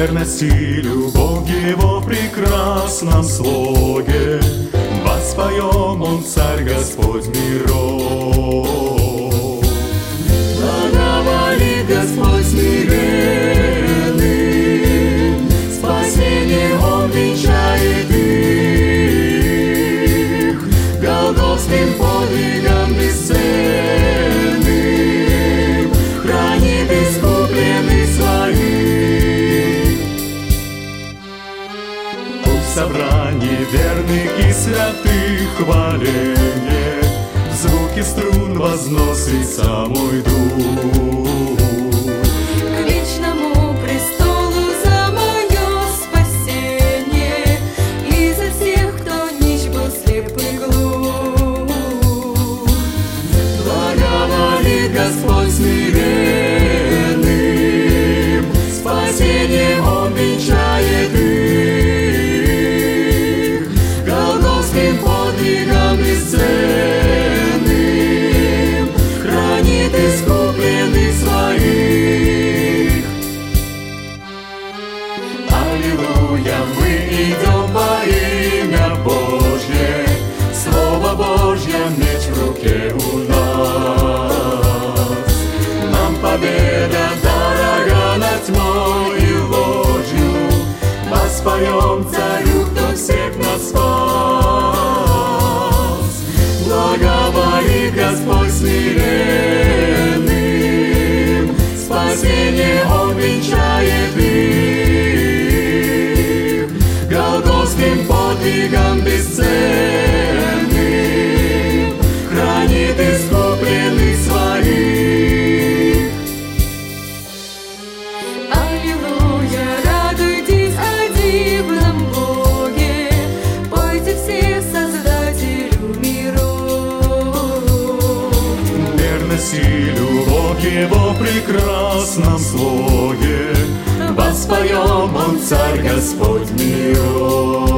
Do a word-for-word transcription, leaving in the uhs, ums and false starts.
верность и любовь Его в прекрасном слоге. Воспоем Он, Царь Господь миров. Благоволит Господь смиренным, спасение Он венчает их, голгофским подвигом бесценным хранит искупленных своих. В собрании верных и святых хваленье, в звуке струн возносится мой дух. К вечному престолу за мое спасение и за всех, кто нищ был, слеп и глух. Благоволит Господь смиренным, спасение Он венчает их, голгофским подвигом бесценным хранит искупленных своих. Аллилуйя, мы идем во имя Божье, Слово Божье меч в руке у нас. Нам победа дорога над тьмой и ложью, воспоем Царю, кто всех нас спас. Благоволит Господь смиренным, спасение Он венчает их, голгофским подвигом бесценным хранит искупленных своих. Аллилуйя, радуйтесь о дивном Боге, пойте все Создателю миров. Верность и любовь Его в прекрасном слоге, воспоем Он, Царь Господь миров.